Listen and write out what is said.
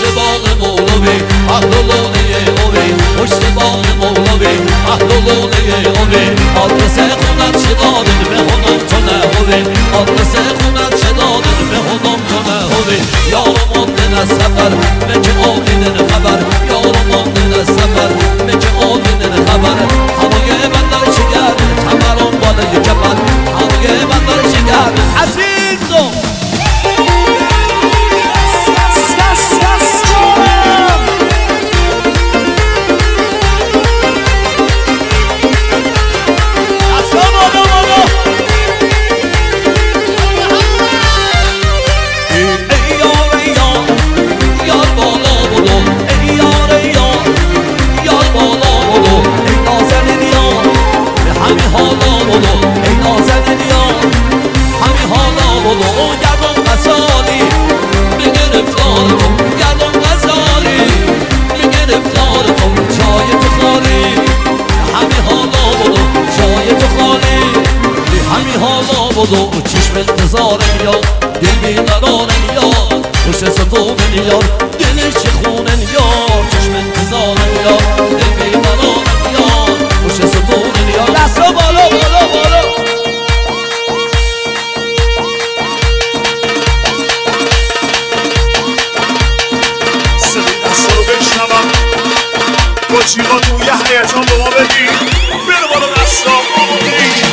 باغ مولوی اهل لونه اوی پشت باغ مولوی اهل لونه اوی آدرس خونت چه دادن به هنم تو نه اوی آدرس خونت چه دادن به هنم تو نه اوی یارو ماندن از سفر مگه آمدن خبر یارو ماندن از سفر مگه آمدن خبر هوای بندر شگر تمران بالای جبل هوای بندر شگر عزیزم و چشم انتظارم یا دل بیقرارم یا خوش ستومن یا دلش خونن یا چشم انتظارم یا دل بیقرارم یا خوش ستومن یا دستا بالا بالا بالا صدای دستا رو بشنوم با چیغا توی هیجان به ما بدی بده بالا دستا